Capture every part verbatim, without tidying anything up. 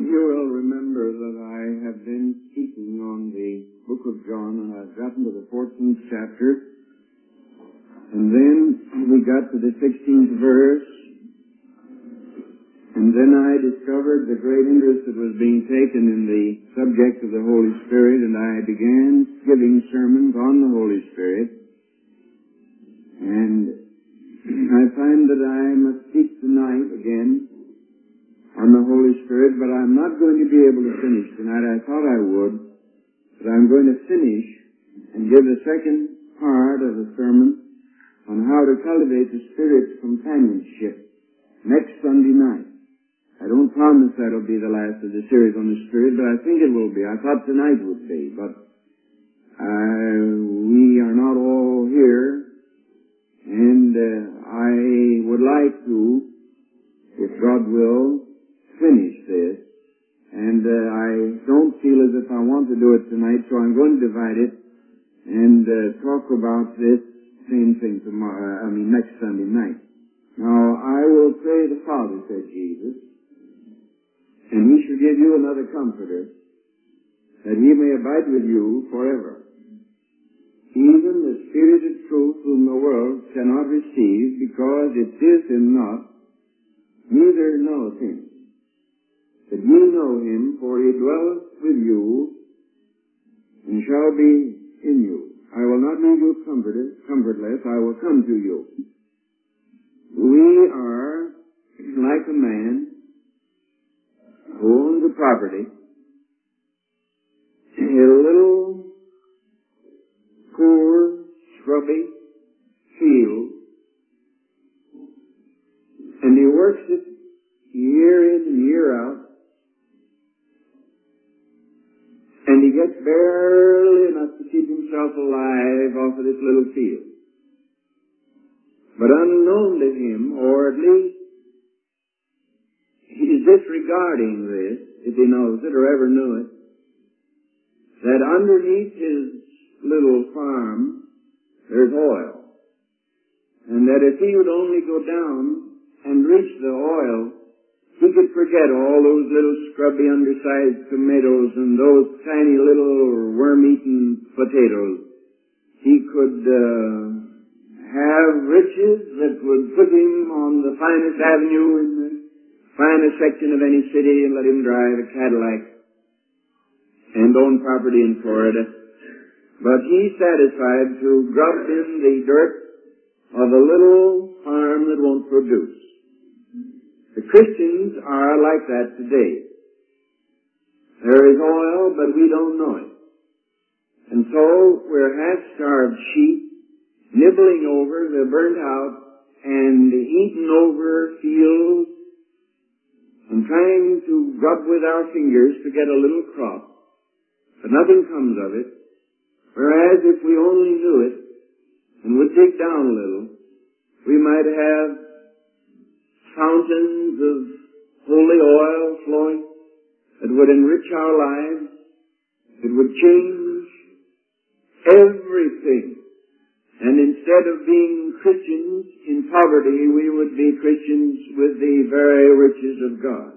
You will remember that I have been speaking on the book of John, and I've gotten to the fourteenth chapter, and then we got to the sixteenth verse, and then I discovered the great interest that was being taken in the subject of the Holy Spirit, and I began giving sermons on the Holy Spirit, and I find that I must speak tonight again on the Holy Spirit, but I'm not going to be able to finish tonight. I thought I would, but I'm going to finish and give the second part of the sermon on how to cultivate the Spirit's companionship next Sunday night. I don't promise that'll be the last of the series on the Spirit, but I think it will be. I thought tonight would be, but uh, we are not all here, and uh, I would like to, if God will, finish this, and uh, I don't feel as if I want to do it tonight, so I'm going to divide it and uh, talk about this same thing tomorrow, I mean next Sunday night. Now, I will pray the Father, said Jesus, and He shall give you another Comforter, that He may abide with you forever. Even the Spirit of truth whom the world cannot receive, because it seeth Him not, neither knoweth Him. That ye know Him, for He dwelleth with you, and shall be in you. I will not leave you comforted, comfortless, I will come to you. We are like a man who owns a property, a little poor, scrubby field, and he works it year in and year out, and he gets barely enough to keep himself alive off of this little field. But unknown to him, or at least he's disregarding this, if he knows it or ever knew it, that underneath his little farm there's oil. And that if he would only go down and reach the oil, he could forget all those little scrubby undersized tomatoes and those tiny little worm-eaten potatoes. He could uh, have riches that would put him on the finest avenue in the finest section of any city and let him drive a Cadillac and own property in Florida. But he's satisfied to grub in the dirt of a little farm that won't produce. The Christians are like that today. There is oil, but we don't know it. And so we're half-starved sheep, nibbling over the burnt-out and eaten over fields and trying to grub with our fingers to get a little crop. But nothing comes of it. Whereas if we only knew it and would dig down a little, we might have fountains of holy oil flowing that would enrich our lives. It would change everything. And instead of being Christians in poverty, we would be Christians with the very riches of God.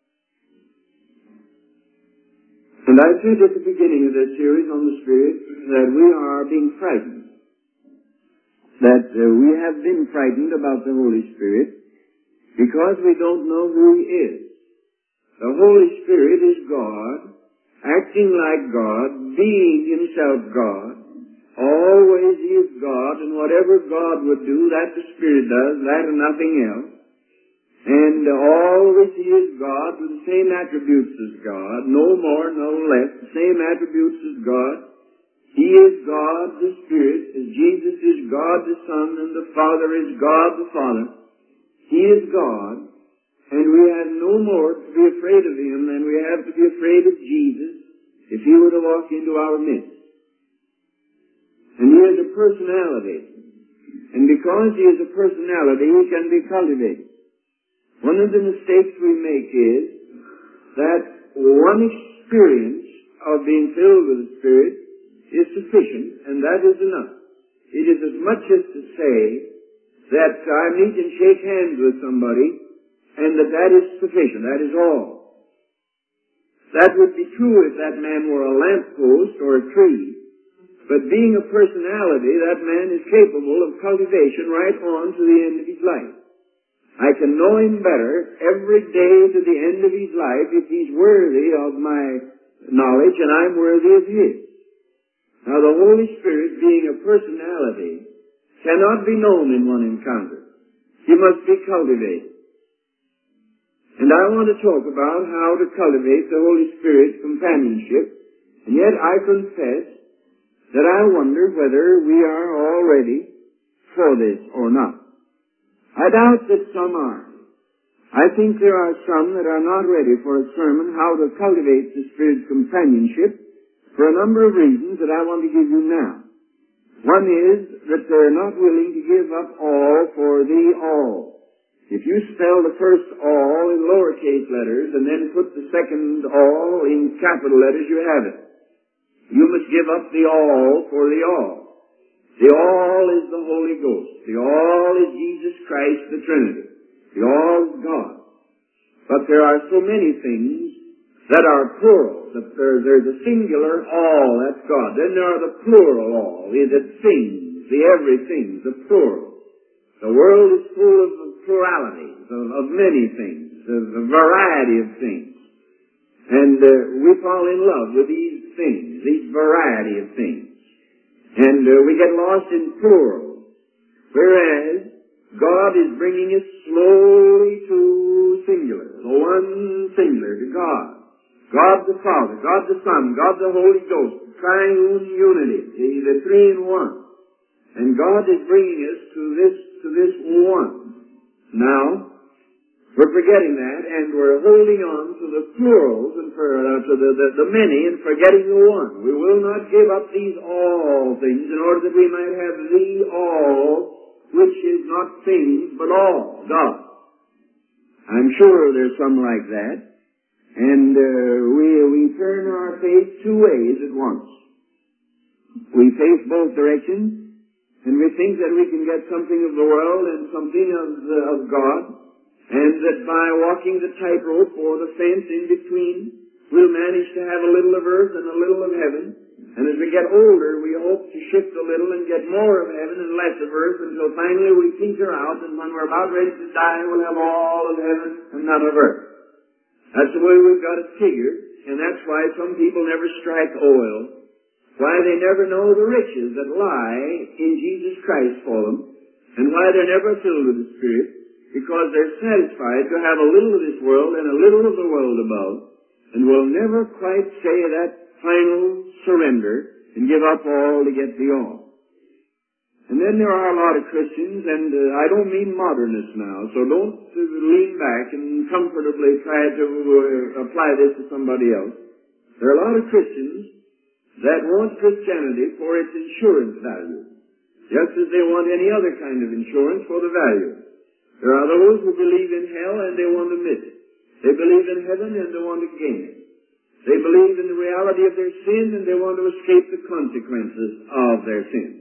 And I said at the beginning of this series on the Spirit that we are being frightened. That uh, we have been frightened about the Holy Spirit because we don't know who He is. The Holy Spirit is God, acting like God, being Himself God. Always He is God, and whatever God would do, that the Spirit does, that and nothing else. And always He is God with the same attributes as God, no more, no less, the same attributes as God. He is God the Spirit, as Jesus is God the Son, and the Father is God the Father. He is God, and we have no more to be afraid of Him than we have to be afraid of Jesus if He were to walk into our midst. And He has a personality. And because He has a personality, He can be cultivated. One of the mistakes we make is that one experience of being filled with the Spirit is sufficient, and that is enough. It is as much as to say that I meet and shake hands with somebody, and that that is sufficient, that is all. That would be true if that man were a lamppost or a tree. But being a personality, that man is capable of cultivation right on to the end of his life. I can know him better every day to the end of his life if he's worthy of my knowledge and I'm worthy of his. Now the Holy Spirit, being a personality, cannot be known in one encounter. He must be cultivated. And I want to talk about how to cultivate the Holy Spirit's companionship, and yet I confess that I wonder whether we are all ready for this or not. I doubt that some are. I think there are some that are not ready for a sermon how to cultivate the Spirit's companionship for a number of reasons that I want to give you now. One is that they're not willing to give up all for the all. If you spell the first all in lowercase letters and then put the second all in capital letters, you have it. You must give up the all for the all. The all is the Holy Ghost. The all is Jesus Christ, the Trinity. The all is God. But there are so many things that are plural. That there, there's a singular all, that's God. Then there are the plural all, the things, the everything, the plural. The world is full of pluralities, of, of many things, of a variety of things. And uh, we fall in love with these things, these variety of things. And uh, we get lost in plural. Whereas God is bringing us slowly to singular, the one singular, to God. God the Father, God the Son, God the Holy Ghost, the triune unity, the, the three in one. And God is bringing us to this, to this one. Now, we're forgetting that, and we're holding on to the plurals and for, uh, to the, the, the many and forgetting the one. We will not give up these all things in order that we might have the all, which is not things, but all, God. I'm sure there's some like that. And uh, we, we turn our face two ways at once. We face both directions, and we think that we can get something of the world and something of, the, of God, and that by walking the tightrope or the fence in between, we'll manage to have a little of earth and a little of heaven. And as we get older, we hope to shift a little and get more of heaven and less of earth until finally we tinker out, and when we're about ready to die, we'll have all of heaven and none of earth. That's the way we've got it figured, and that's why some people never strike oil, why they never know the riches that lie in Jesus Christ for them, and why they're never filled with the Spirit, because they're satisfied to have a little of this world and a little of the world above, and will never quite say that final surrender and give up all to get the all. And then there are a lot of Christians, and uh, I don't mean modernists now, so don't uh, lean back and comfortably try to uh, apply this to somebody else. There are a lot of Christians that want Christianity for its insurance value, just as they want any other kind of insurance for the value. There are those who believe in hell and they want to miss it. They believe in heaven and they want to gain it. They believe in the reality of their sin and they want to escape the consequences of their sins.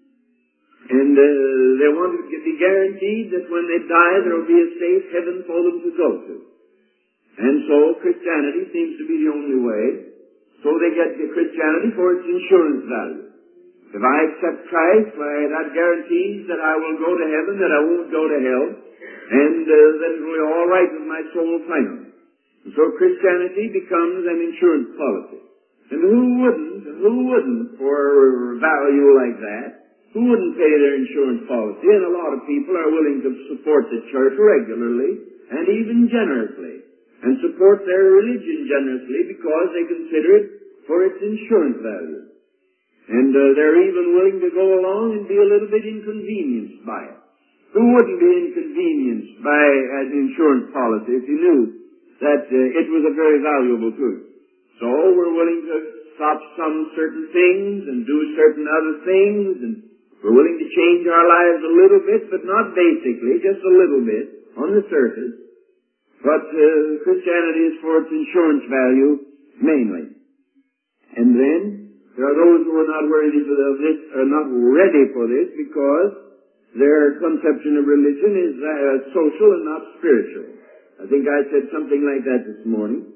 And uh, they want to be guaranteed that when they die there will be a safe heaven for them to go to. And so Christianity seems to be the only way. So they get the Christianity for its insurance value. If I accept Christ, why that guarantees that I will go to heaven, that I won't go to hell, and uh, that it will be all right with my soul finally. And so Christianity becomes an insurance policy. And who wouldn't, who wouldn't for value like that? Who wouldn't pay their insurance policy? And a lot of people are willing to support the church regularly and even generously, and support their religion generously because they consider it for its insurance value. And uh, they're even willing to go along and be a little bit inconvenienced by it. Who wouldn't be inconvenienced by an insurance policy if you knew that uh, it was a very valuable tool? So we're willing to stop some certain things and do certain other things, and we're willing to change our lives a little bit, but not basically, just a little bit on the surface. But uh, Christianity is for its insurance value mainly. And then there are those who are not worthy of this, are not ready for this, because their conception of religion is uh, social and not spiritual. I think I said something like that this morning.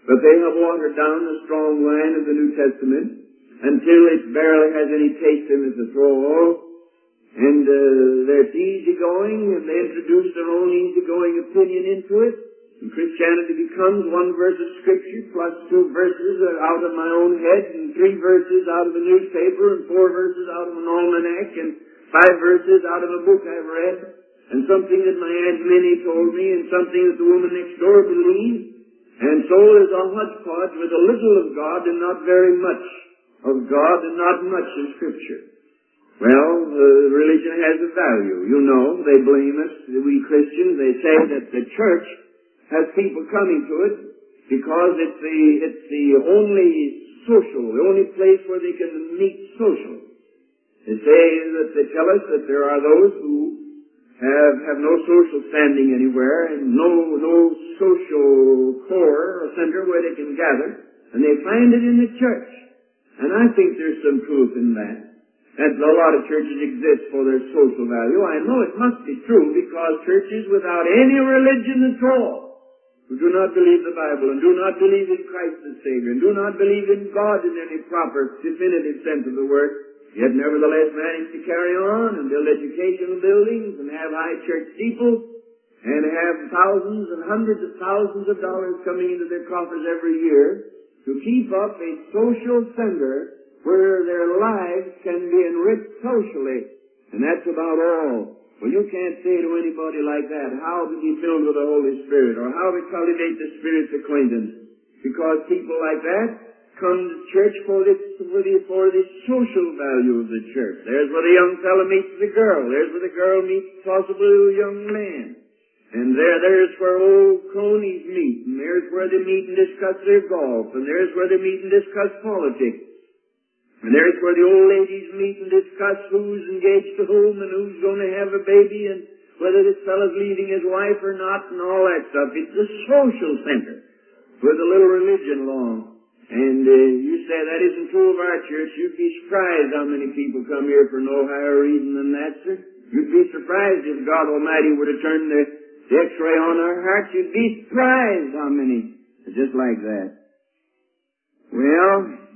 But they have watered down the strong wine of the New Testament until it barely has any taste in it at all. And uh, they're easygoing, and they introduce their own easygoing opinion into it. And Christianity becomes one verse of Scripture plus two verses out of my own head, and three verses out of a newspaper, and four verses out of an almanac, and five verses out of a book I've read, and something that my Aunt Minnie told me, and something that the woman next door believed. And so there's a hodgepodge with a little of God and not very much of God and not much of Scripture. Well, uh, religion has a value. You know, they blame us, we Christians. They say that the church has people coming to it because it's the, it's the only social, the only place where they can meet socially. They say that they tell us that there are those who have, have no social standing anywhere and no, no social core or center where they can gather, and they find it in the church. And I think there's some truth in that. That a lot of churches exist for their social value. I know it must be true because churches without any religion at all, who do not believe the Bible and do not believe in Christ as Savior and do not believe in God in any proper, definitive sense of the word, yet nevertheless manage to carry on and build educational buildings and have high church steeples and have thousands and hundreds of thousands of dollars coming into their coffers every year to keep up a social center where their lives can be enriched socially. And that's about all. Well, you can't say to anybody like that how to be filled with the Holy Spirit or how to cultivate the Spirit's acquaintance. Because people like that come to church for the, for the, for the social value of the church. There's where the young fellow meets the girl. There's where the girl meets possibly a young man. And there, there's where old cronies meet. And there's where they meet and discuss their golf. And there's where they meet and discuss politics. And there's where the old ladies meet and discuss who's engaged to whom and who's going to have a baby and whether this fellow's leaving his wife or not and all that stuff. It's a social center with a little religion along. And uh, you say that isn't true of our church. You'd be surprised how many people come here for no higher reason than that, sir. You'd be surprised if God Almighty were to turn the, the x-ray on our hearts. You'd be surprised how many are just like that. Well,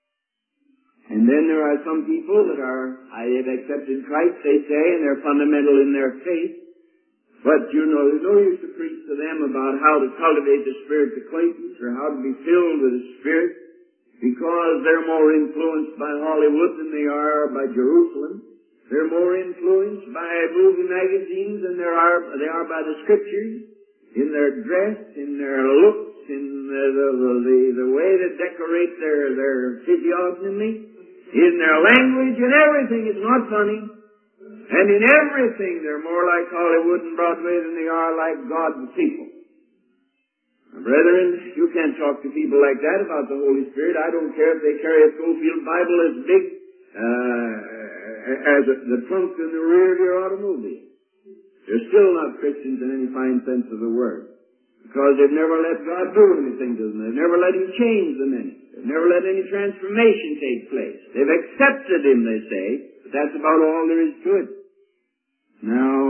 and then there are some people that are, I have accepted Christ, they say, and they're fundamental in their faith. But, you know, there's no use to preach to them about how to cultivate the Spirit's acquaintance or how to be filled with the Spirit because they're more influenced by Hollywood than they are by Jerusalem. They're more influenced by movie magazines than they are, they are by the Scriptures, in their dress, in their looks, in the, the, the, the way they decorate their, their physiognomy, in their language and everything. It's not funny. And in everything, they're more like Hollywood and Broadway than they are like God's people. Now, brethren, you can't talk to people like that about the Holy Spirit. I don't care if they carry a Schofield Bible as big uh, as a, the trunk in the rear of your automobile. They're still not Christians in any fine sense of the word. Because they've never let God do anything to them. They've never let Him change them any. They've never let any transformation take place. They've accepted Him, they say, but that's about all there is to it. Now,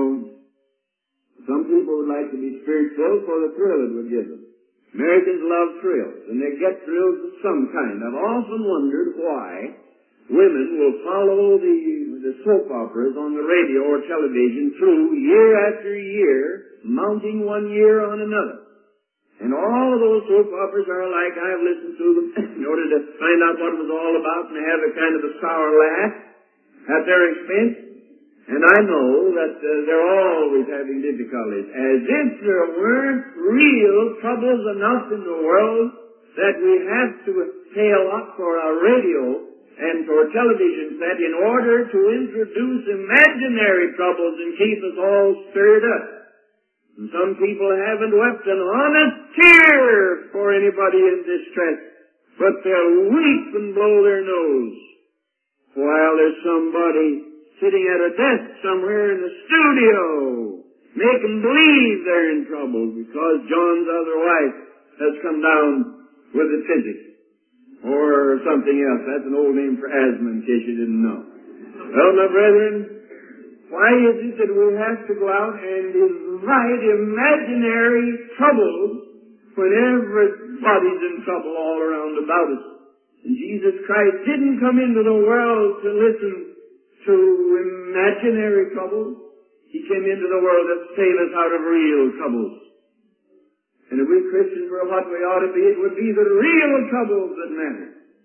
some people would like to be spirit-filled for the thrill it would give them. Americans love thrills, and they get thrills of some kind. I've often wondered why women will follow the, the soap operas on the radio or television through year after year, mounting one year on another. And all of those soap operas are like, I've listened to them in order to find out what it was all about and have a kind of a sour laugh at their expense. And I know that uh, they're always having difficulties, as if there weren't real troubles enough in the world that we have to pay a lot for our radio and for television set in order to introduce imaginary troubles and keep us all stirred up. And some people haven't wept an honest tear for anybody in distress, but they'll weep and blow their nose while there's somebody sitting at a desk somewhere in the studio making believe they're in trouble because John's other wife has come down with a physics or something else. That's an old name for asthma, in case you didn't know. Well, my brethren, why is it that we have to go out and invite imaginary troubles when everybody's in trouble all around about us. And Jesus Christ didn't come into the world to listen to imaginary troubles. He came into the world to save us out of real troubles. And if we Christians were what we ought to be, it would be the real troubles that matter.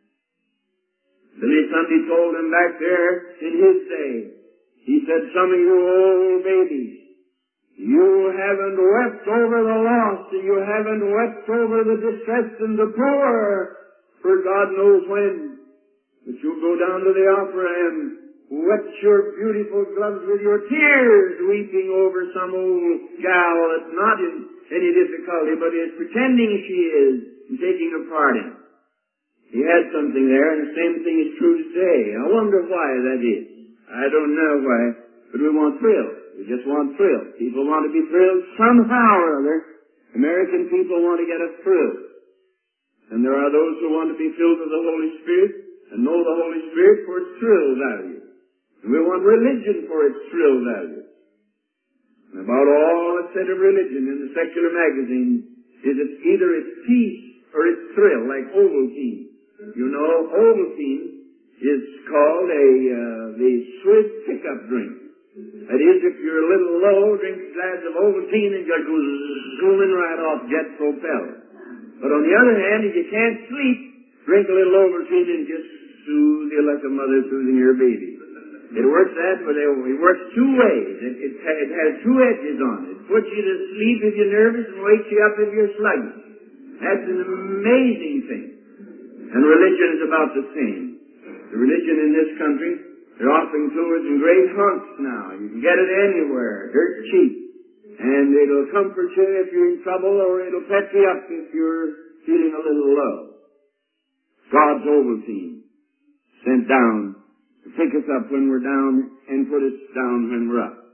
Billy Sunday told him back there in his day, he said, some of you old babies, you haven't wept over the lost, and you haven't wept over the distressed and the poor, for God knows when. But you'll go down to the opera and wet your beautiful gloves with your tears, weeping over some old gal that's not in any difficulty, but is pretending she is, and taking a part in it. He had something there, and the same thing is true today. I wonder why that is. I don't know why, but we want thrills. We just want thrills. People want to be thrilled somehow or other. American people want to get a thrill. And there are those who want to be filled with the Holy Spirit and know the Holy Spirit for its thrill value. And we want religion for its thrill value. And about all that's said of religion in the secular magazines is it's either its peace or its thrill, like Ovaltine. You know, Ovaltine is called a uh, the Swiss pickup drink. That is, if you're a little low, drink a glass of Ovaltine and you'll go zooming right off jet propeller. But on the other hand, if you can't sleep, drink a little Ovaltine and just soothe you like a mother soothing her baby. It works that way. It works two ways. It, it, it has two edges on it. It puts you to sleep if you're nervous and wakes you up if you're sluggish. That's an amazing thing. And religion is about the same. The religion in this country, they're offering to us in great hunks now. You can get it anywhere, dirt cheap. And it'll comfort you if you're in trouble, or it'll pep you up if you're feeling a little low. God's Ovaltine, sent down to pick us up when we're down and put us down when we're up.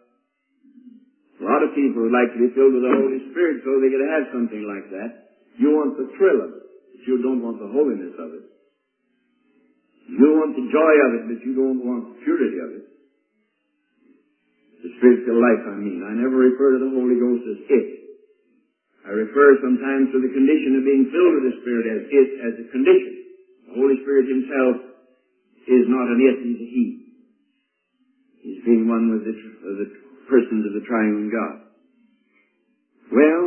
A lot of people would like to be filled with the Holy Spirit so they could have something like that. You want the thrill of it, but you don't want the holiness of it. You want the joy of it, but you don't want the purity of it. The spiritual life, I mean. I never refer to the Holy Ghost as it. I refer sometimes to the condition of being filled with the Spirit as it, as a condition. The Holy Spirit himself is not an it, he's a he. He's being one with the, with the persons of the triune God. Well,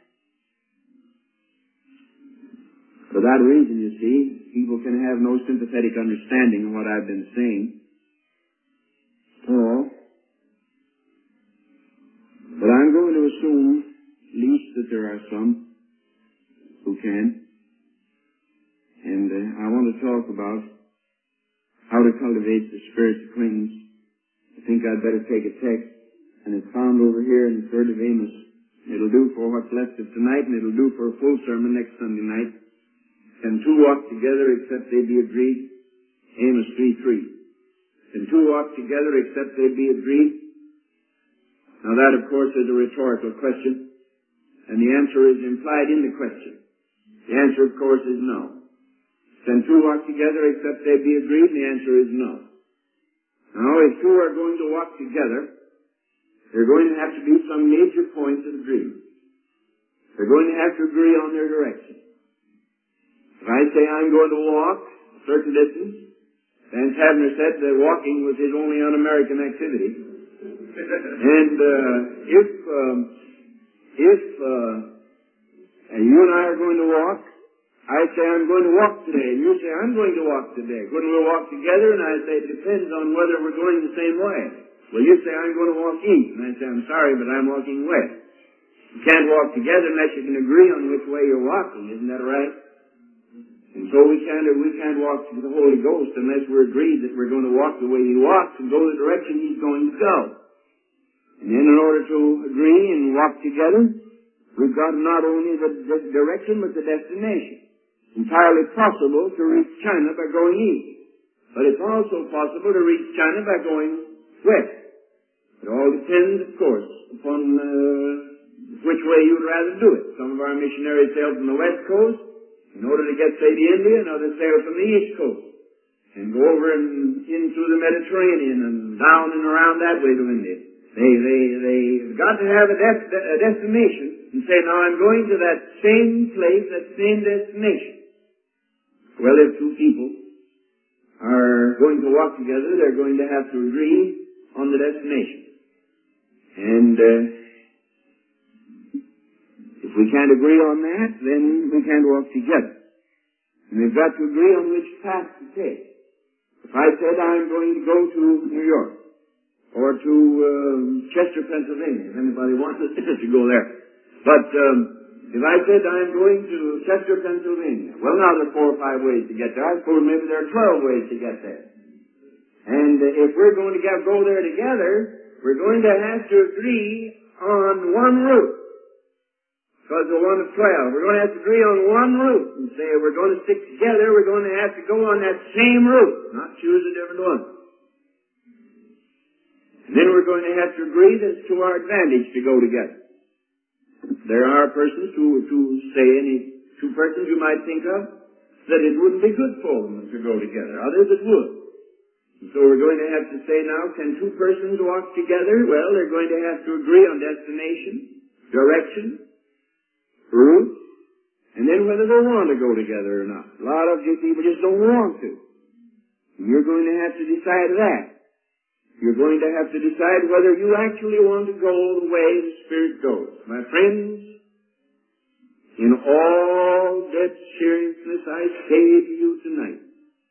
for that reason, you see, people can have no sympathetic understanding of what I've been saying. Paul, but I'm going to assume, at least, that there are some who can. And uh, I want to talk about how to cultivate the Spirit's acquaintance. I think I'd better take a text, and it's found over here in the third of Amos. It'll do for what's left of tonight, and it'll do for a full sermon next Sunday night. Can two walk together except they be agreed? Amos three three. Can two walk together except they be agreed? Now that, of course, is a rhetorical question, and the answer is implied in the question. The answer, of course, is no. Can two walk together except they be agreed? And the answer is no. Now, if two are going to walk together, there are going to have to be some major points of agreement. They're going to have to agree on their direction. If I say I'm going to walk a certain distance, Vance Havner said that walking was his only un-American activity. And uh, if um, if uh, and you and I are going to walk, I say I'm going to walk today, and you say I'm going to walk today. Couldn't we walk together? And I say it depends on whether we're going the same way. Well, you say I'm going to walk east, and I say I'm sorry, but I'm walking west. You can't walk together unless you can agree on which way you're walking. Isn't that right? And so we can't we can't walk to the Holy Ghost unless we're agreed that we're going to walk the way He walks and go the direction He's going to go. And then in order to agree and walk together, we've got not only the, the direction but the destination. It's entirely possible to reach China by going east, but it's also possible to reach China by going west. It all depends, of course, upon uh, which way you'd rather do it. Some of our missionaries sail from the west coast in order to get, say, to India, and others sail from the east coast and go over and in through the Mediterranean and down and around that way to India. They, they, they've got to have a, des- a destination and say, now I'm going to that same place, that same destination. Well, if two people are going to walk together, they're going to have to agree on the destination. And uh, if we can't agree on that, then we can't walk together. And we've got to agree on which path to take. If I said I'm going to go to New York, or to um, Chester, Pennsylvania, if anybody wanted to go there. But um, if I said I'm going to Chester, Pennsylvania, well, now there are four or five ways to get there. I suppose maybe there are twelve ways to get there. And uh, if we're going to get, go there together, we're going to have to agree on one route. Because we're one of twelve. We're going to have to agree on one route and say if we're going to stick together, we're going to have to go on that same route, not choose a different one. And then we're going to have to agree that it's to our advantage to go together. There are persons who, to say any two persons you might think of, that it wouldn't be good for them to go together. Others it would. And so we're going to have to say now, can two persons walk together? Well, they're going to have to agree on destination, direction, route, and then whether they want to go together or not. A lot of you people just don't want to. And you're going to have to decide that. You're going to have to decide whether you actually want to go the way the Spirit goes. My friends, in all dead seriousness, I say to you tonight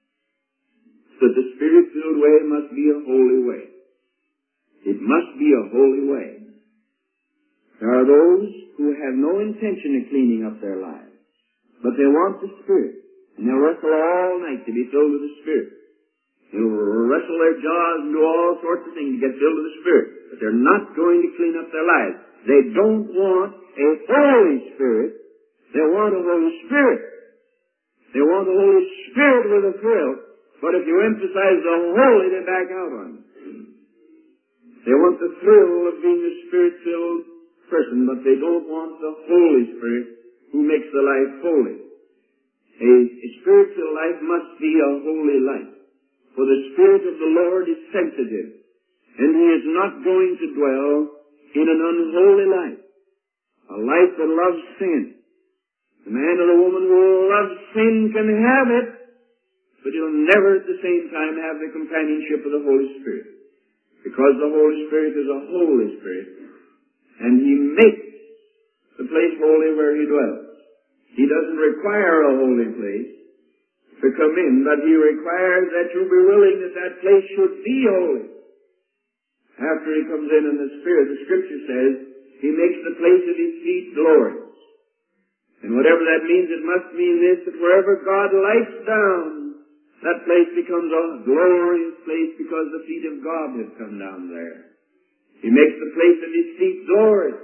that the Spirit-filled way must be a holy way. It must be a holy way. There are those who have no intention of cleaning up their lives, but they want the Spirit, and they'll wrestle all night to be filled with the Spirit. They'll wrestle their jaws and do all sorts of things to get filled with the Spirit. But they're not going to clean up their lives. They don't want a Holy Spirit. They want a Holy Spirit. They want a Holy Spirit with a thrill. But if you emphasize the holy, they back out on you. They want the thrill of being a Spirit-filled person, but they don't want the Holy Spirit who makes the life holy. A, a Spirit-filled life must be a holy life. For the Spirit of the Lord is sensitive, and He is not going to dwell in an unholy life, a life that loves sin. The man or the woman who loves sin can have it, but he'll never at the same time have the companionship of the Holy Spirit, because the Holy Spirit is a Holy Spirit, and He makes the place holy where He dwells. He doesn't require a holy place to come in, but He requires that you be willing that that place should be holy. After He comes in in the Spirit, the Scripture says, He makes the place of His feet glorious. And whatever that means, it must mean this, that wherever God lights down, that place becomes a glorious place because the feet of God have come down there. He makes the place of His feet glorious.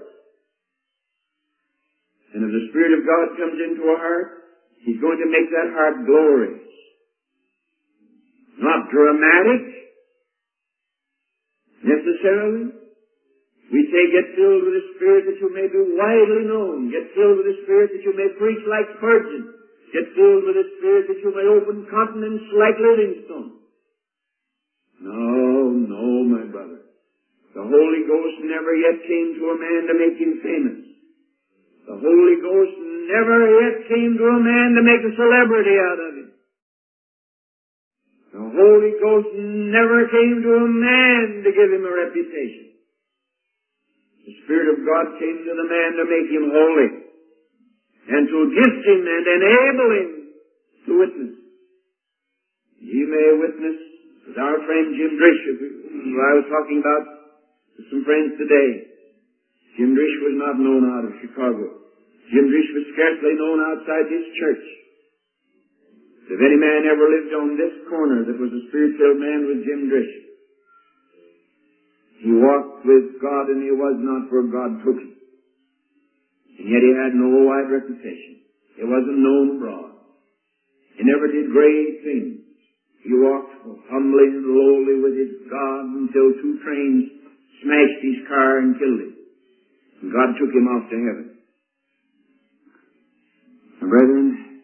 And if the Spirit of God comes into a heart, He's going to make that heart glorious. Not dramatic, necessarily. We say, get filled with the Spirit that you may be widely known. Get filled with the Spirit that you may preach like Spurgeon. Get filled with the Spirit that you may open continents like Livingstone. No, no, my brother. The Holy Ghost never yet came to a man to make him famous. The Holy Ghost never yet came to a man to make a celebrity out of him. The Holy Ghost never came to a man to give him a reputation. The Spirit of God came to the man to make him holy, and to gift him and enable him to witness. You may witness, as our friend Jim Drish, who I was talking about with some friends today. Jim Drish was not known out of Chicago. Jim Drish was scarcely known outside this church. If any man ever lived on this corner that was a Spirit-filled man, was Jim Drish. He walked with God, and he was not, for God took him. And yet he had no wide reputation. He wasn't known abroad. He never did great things. He walked humbly and lowly with his God until two trains smashed his car and killed him. And God took him off to heaven. And brethren,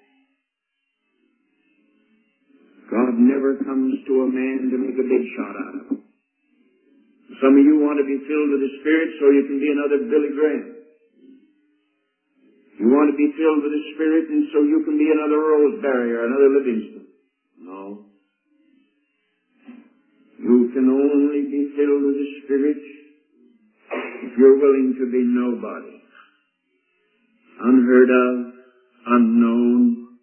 God never comes to a man to make a big shot out of him. Some of you want to be filled with the Spirit so you can be another Billy Graham. You want to be filled with the Spirit and so you can be another Roseberry or another Livingston. No. You can only be filled with the Spirit if you're willing to be nobody. Unheard of, unknown,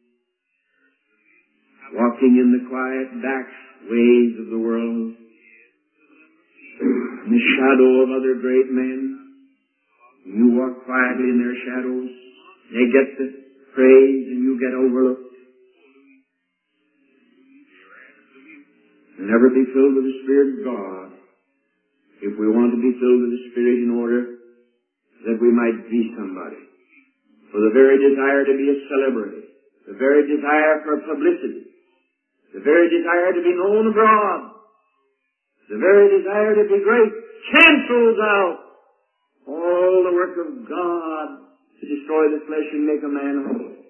walking in the quiet back ways of the world, in the shadow of other great men. You walk quietly in their shadows. They get the praise and you get overlooked. You'll never be filled with the Spirit of God if we want to be filled with the Spirit in order that we might be somebody. For the very desire to be a celebrity, the very desire for publicity, the very desire to be known abroad, the very desire to be great cancels out all the work of God to destroy the flesh and make a man whole.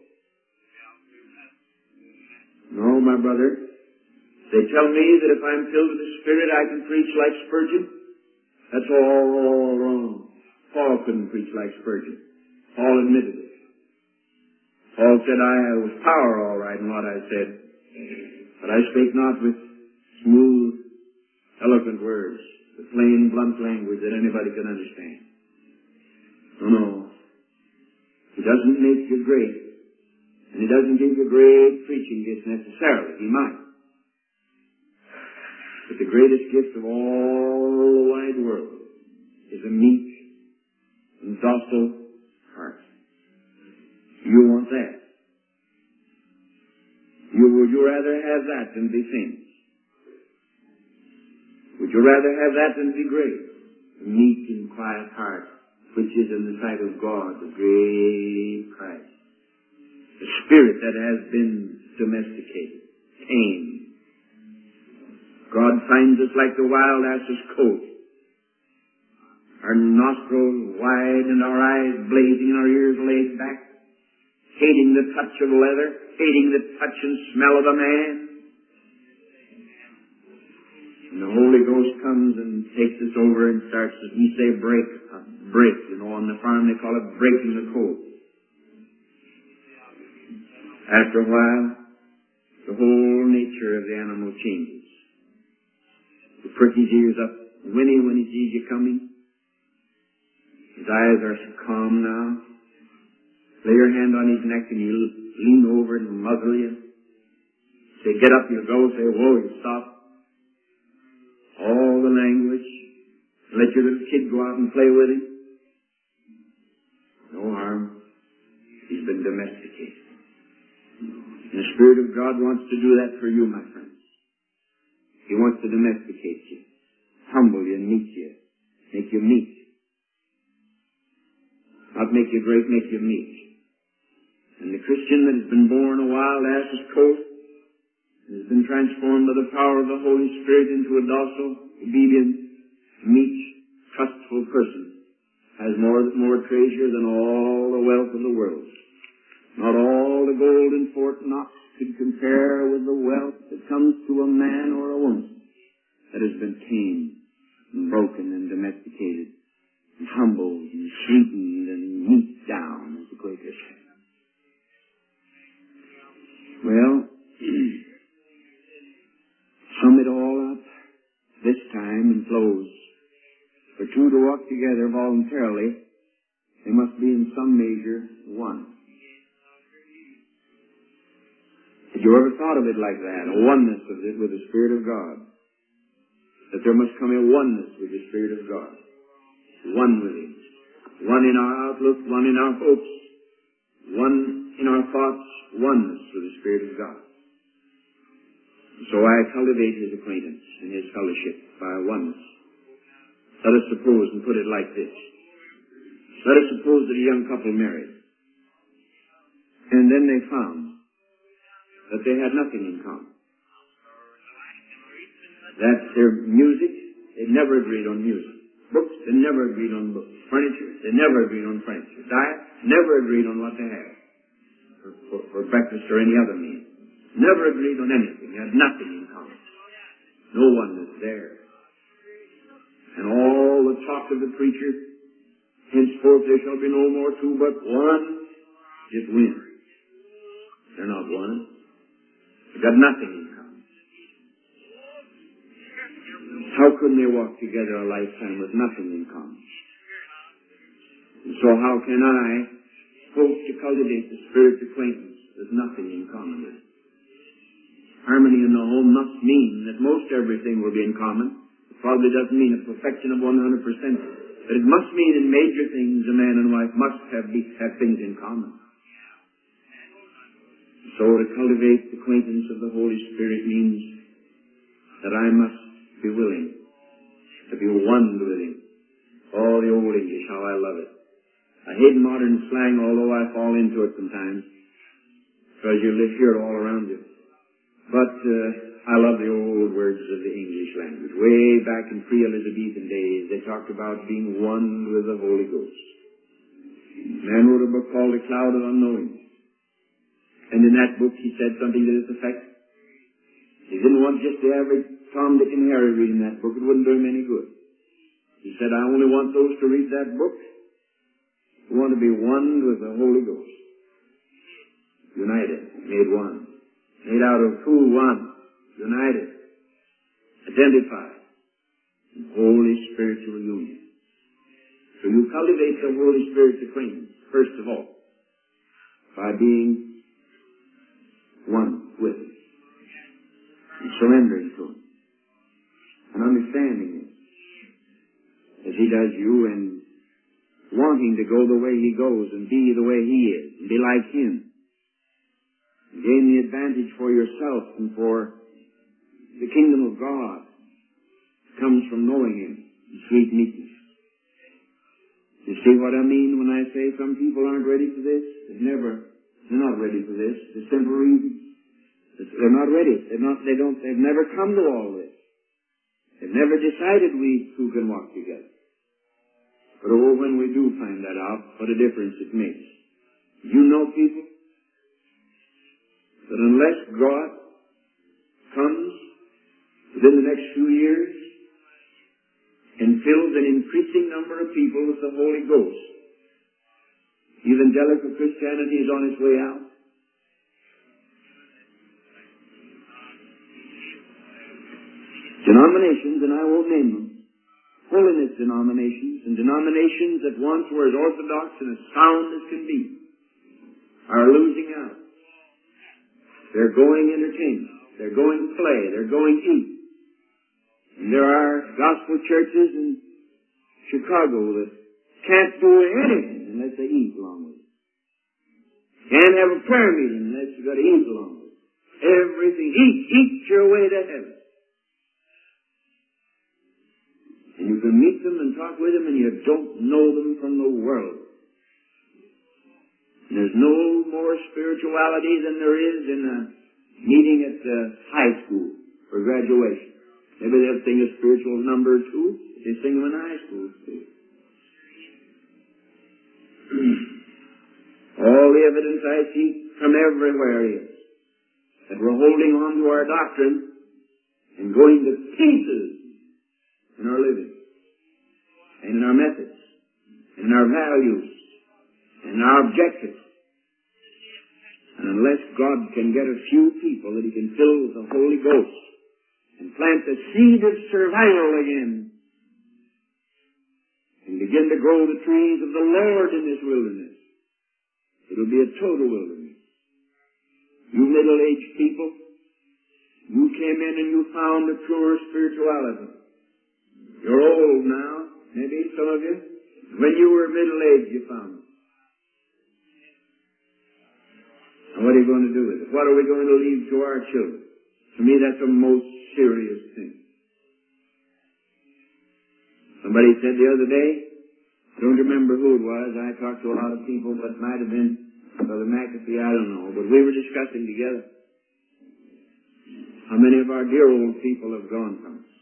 No, my brother. They tell me that if I'm filled with the Spirit, I can preach like Spurgeon. That's all wrong. Paul couldn't preach like Spurgeon. Paul admitted it. Paul said, I was power all right in what I said, but I spake not with smooth, eloquent words, the plain, blunt language that anybody can understand. No, no. He doesn't make you great, and he doesn't give you great preaching gifts necessarily. He might. But the greatest gift of all the wide world is a meek and docile heart. You want that. You, would you rather have that than be famous? Would you rather have that than be great? A meek and quiet heart, which is in the sight of God the great price. A spirit that has been domesticated, tamed. God finds us like the wild ass's coat. Our nostrils wide and our eyes blazing and our ears laid back, hating the touch of leather, hating the touch and smell of a man. And the Holy Ghost comes and takes us over and starts, as we say, break, uh, break, you know, on the farm they call it breaking the coat. After a while, the whole nature of the animal changes. He pricks his ears up, whinny when he sees you coming. His eyes are so calm now. Lay your hand on his neck and he'll lean over and muzzle you. Say, get up, you'll go. Say, whoa, you stop. All the language. Let your little kid go out and play with him. No harm. He's been domesticated. And the Spirit of God wants to do that for you, my friends. He wants to domesticate you, humble you and meet you, make you meek. Not make you great, make you meek. And the Christian that has been born a wild ass's coat and has been transformed by the power of the Holy Spirit into a docile, obedient, meek, trustful person has more, more treasure than all the wealth of the world. Not all the gold in Fort Knox could compare with the wealth that comes to a man or a woman that has been tamed and broken and domesticated and humbled and sweetened and meeked down, as the Quakers say. Well, sum it all up this time and close. For two to walk together voluntarily, they must be in some measure one. Have you ever thought of it like that? A oneness of it with the Spirit of God. That there must come a oneness with the Spirit of God. One with Him. One in our outlook, one in our hopes, one in our thoughts, oneness with the Spirit of God. So I cultivate His acquaintance and His fellowship by oneness. Let us suppose and put it like this. Let us suppose that a young couple married. And then they found that they had nothing in common. That their music, they never agreed on music. Books, they never agreed on books. Furniture, they never agreed on furniture. Diet, never agreed on what to have for, for, for breakfast or any other meal. Never agreed on anything. They had nothing in common. No one was there. And all the talk of the preacher, henceforth there shall be no more two but one, just win. They're not one. They've got nothing in common. How couldn't they walk together a lifetime with nothing in common? And so how can I hope to cultivate the spirit's acquaintance with nothing in common with it? Harmony in the home must mean that most everything will be in common. It probably doesn't mean a perfection of one hundred percent. But it must mean in major things a man and wife must have, have things in common. So to cultivate the acquaintance of the Holy Spirit means that I must be willing to be one with Him. Oh, the old English, how I love it. I hate modern slang, although I fall into it sometimes, because you live here all around you. But uh, I love the old words of the English language. Way back in pre-Elizabethan days, they talked about being one with the Holy Ghost. A man wrote a book called The Cloud of Unknowing. And in that book he said something to this effect. He didn't want just the average Tom, Dick, and Harry reading that book. It wouldn't do him any good. He said, I only want those to read that book who want to be one with the Holy Ghost. United, made one. Made out of two, one. United. Identified. In Holy Spiritual union. So you cultivate the Holy Spirit's acquaintance, first of all, by being one with Him. And surrendering to Him. And understanding Him. As He does you, and wanting to go the way He goes and be the way He is and be like Him. And gain the advantage for yourself and for the kingdom of God comes from knowing Him in sweet meekness. You see what I mean when I say some people aren't ready for this? They've never, they're not ready for this. The simple reason. They're not ready. They're not, they don't, they've never come to all this. They've never decided we two can walk together. But oh, when we do find that out, what a difference it makes. You know, people, that unless God comes within the next few years and fills an increasing number of people with the Holy Ghost, evangelical Christianity is on its way out. Denominations, and I won't name them, holiness denominations, and denominations that once were as orthodox and as sound as can be, are losing out. They're going entertainment. They're going play. They're going eat. And there are gospel churches in Chicago that can't do anything unless they eat along with it. Can't have a prayer meeting unless you've got to eat along with it. Everything. Eat. Eat your way to heaven. And you can meet them and talk with them and you don't know them from the world. And there's no more spirituality than there is in a meeting at uh, high school for graduation. Maybe they'll sing a spiritual number or two. They sing them in high school too. All the evidence I see from everywhere is that we're holding on to our doctrine and going to pieces in our living, and in our methods, and in our values, and in our objectives. And unless God can get a few people that He can fill with the Holy Ghost and plant the seed of survival again and begin to grow the trees of the Lord in this wilderness, it'll be a total wilderness. You middle-aged people, you came in and you found a truer spirituality. You're old now, maybe some of you. When you were middle-aged, you found it. And what are you going to do with it? What are we going to leave to our children? To me, that's the most serious thing. Somebody said the other day, I don't remember who it was, I talked to a lot of people, but it might have been Brother McAfee, I don't know, but we were discussing together how many of our dear old people have gone from us.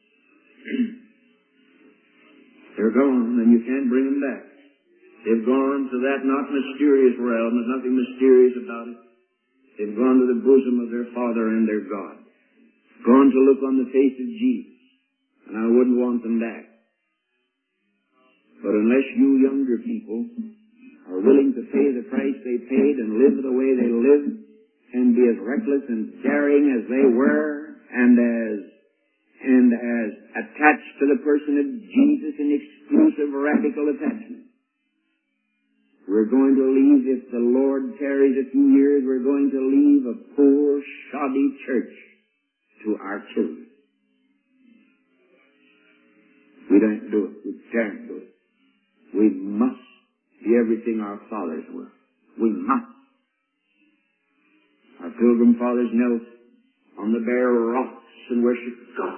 They're gone, and you can't bring them back. They've gone to that not mysterious realm. There's nothing mysterious about it. They've gone to the bosom of their Father and their God. Gone to look on the face of Jesus. And I wouldn't want them back. But unless you younger people are willing to pay the price they paid and live the way they lived and be as reckless and daring as they were and as and as attached to the person of Jesus in exclusive radical attachment, we're going to leave, if the Lord tarries a few years, we're going to leave a poor, shoddy church to our children. We don't do it. We can't do it. We must be everything our fathers were. We must. Our pilgrim fathers knelt on the bare rocks and worshiped God.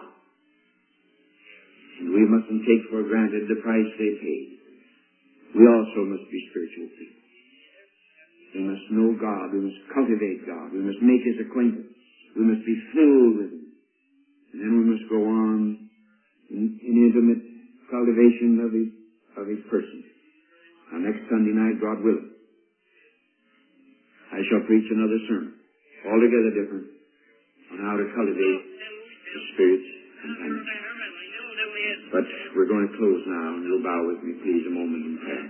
And we mustn't take for granted the price they paid. We also must be spiritual people. We must know God. We must cultivate God. We must make His acquaintance. We must be filled with Him. And then we must go on in, in intimate cultivation of His, of His person. Now, next Sunday night, God willing, I shall preach another sermon, altogether different, on how to cultivate the Spirit's companion. But we're going to close now, and you'll bow with me, please, a moment in prayer.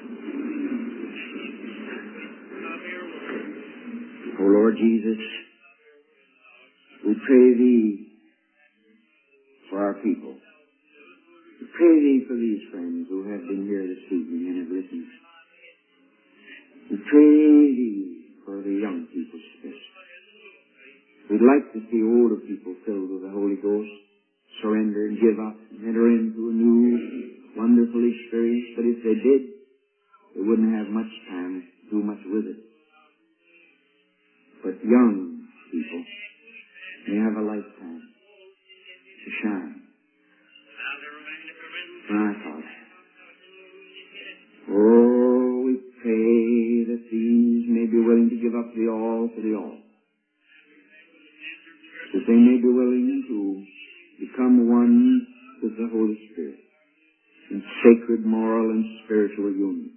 Oh, Lord Jesus, we pray Thee for our people. We pray Thee for these friends who have been here this evening and have listened. We pray Thee for the young people especially. We'd like to see older people filled with the Holy Ghost, surrender and give up and enter into a new, wonderful experience. But if they did, they wouldn't have much time to do much with it. But young people may have a lifetime to shine. My Father, oh, we pray that these may be willing to give up the all for the all. That they may be willing to become one with the Holy Spirit in sacred, moral, and spiritual union.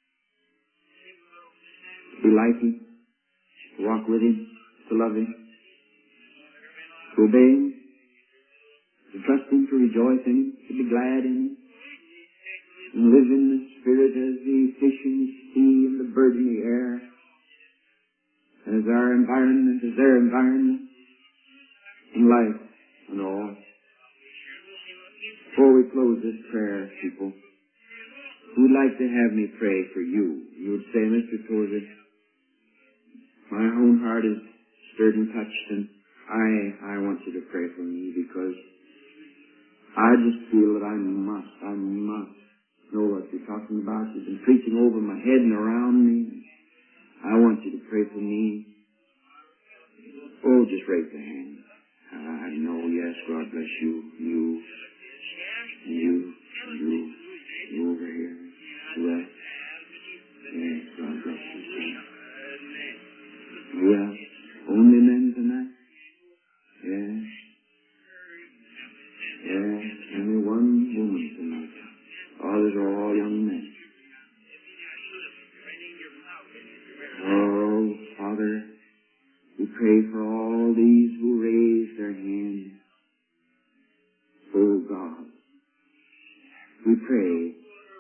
To be like Him, to walk with Him, to love Him, to obey Him, to trust Him, to rejoice in Him, to be glad in Him, and live in the Spirit as the fish in the sea and the bird in the air, as our environment, as their environment, in life and all. Before we close this prayer, people, who'd like to have me pray for you? You would say, Mister Tozer, my own heart is stirred and touched, and I I want you to pray for me because I just feel that I must, I must know what you're talking about. You've been preaching over my head and around me. I want you to pray for me. Oh, just raise the hand. I know, yes, God bless you. You. You, you, you over here. Yes. Yes, God bless you. Well, only men tonight? Yes. Yes, only one woman tonight. Others are all young men. Oh, Father, we pray for all these who raise their hands. Oh, God. We pray,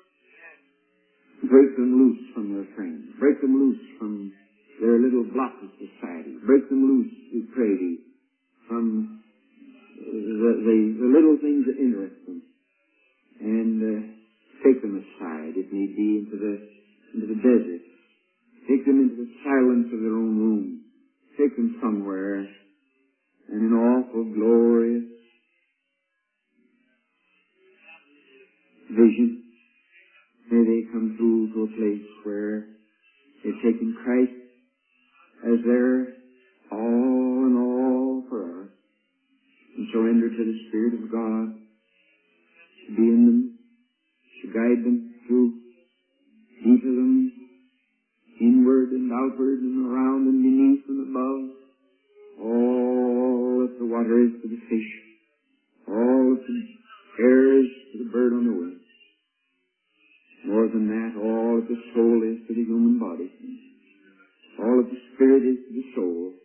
break them loose from their friends. Break them loose from their little block of society. Break them loose, we pray thee, from the, the, the little things that interest them. And uh, take them aside, if need be, into the, into the desert. Take them into the silence of their own room. Take them somewhere, and in awful, glorious vision, may they come through to a place where they've taken Christ as their all in all for us, and surrender to the Spirit of God to be in them, to guide them through each of them, inward and outward and around and beneath and above, all that the water is to the fish, all that the air is to the bird on the wing. More than that, all that the soul is to the human body, all that the spirit is to the soul.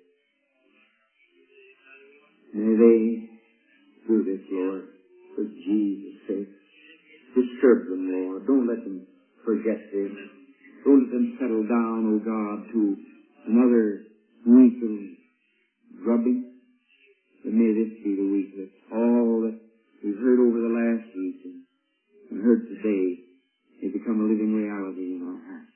May they do this, Lord, for Jesus' sake. Disturb them, Lord. Don't become a living reality in our hearts.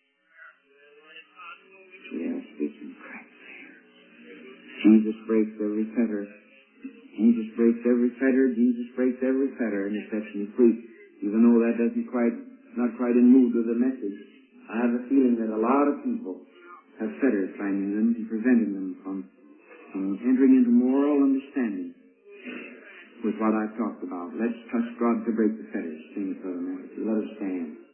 Yes, this is Christ. Jesus breaks every fetter. Jesus breaks every fetter. Jesus breaks every fetter, and it sets me free. Even though that doesn't quite, not quite in mood with the message, I have a feeling that a lot of people have fetters binding them and preventing them from, from entering into moral understanding with what I've talked about. Let's trust God to break the fetters. Sing it for the message. Let us stand.